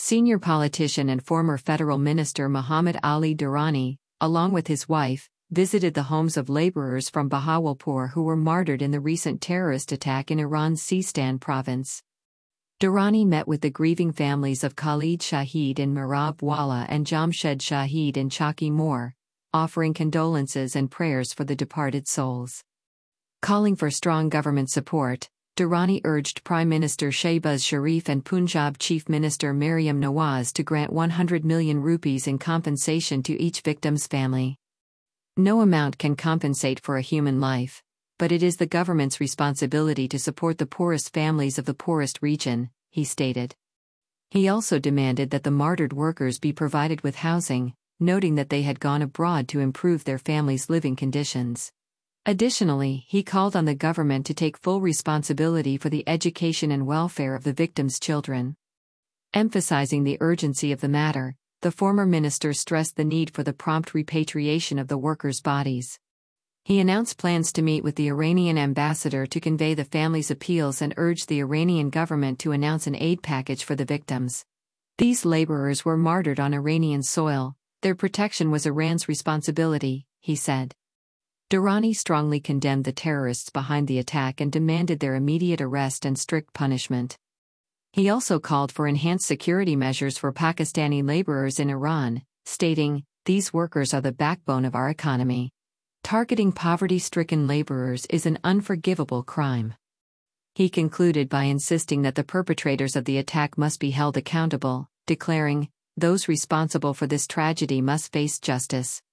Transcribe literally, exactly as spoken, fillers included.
Senior politician and former federal minister Muhammad Ali Durrani, along with his wife, visited the homes of laborers from Bahawalpur who were martyred in the recent terrorist attack in Iran's Sistan province. Durrani met with the grieving families of Khalid Shahid in Mirab Wala and Jamshed Shahid in Chaki Moor, offering condolences and prayers for the departed souls. Calling for strong government support, Durrani urged Prime Minister Shehbaz Sharif and Punjab Chief Minister Maryam Nawaz to grant one hundred million rupees in compensation to each victim's family. No amount can compensate for a human life, but it is the government's responsibility to support the poorest families of the poorest region, he stated. He also demanded that the martyred workers be provided with housing, noting that they had gone abroad to improve their families' living conditions. Additionally, he called on the government to take full responsibility for the education and welfare of the victims' children. Emphasizing the urgency of the matter, the former minister stressed the need for the prompt repatriation of the workers' bodies. He announced plans to meet with the Iranian ambassador to convey the family's appeals and urged the Iranian government to announce an aid package for the victims. These laborers were martyred on Iranian soil, their protection was Iran's responsibility, he said. Durrani strongly condemned the terrorists behind the attack and demanded their immediate arrest and strict punishment. He also called for enhanced security measures for Pakistani laborers in Iran, stating, "These workers are the backbone of our economy. Targeting poverty-stricken laborers is an unforgivable crime." He concluded by insisting that the perpetrators of the attack must be held accountable, declaring, "Those responsible for this tragedy must face justice."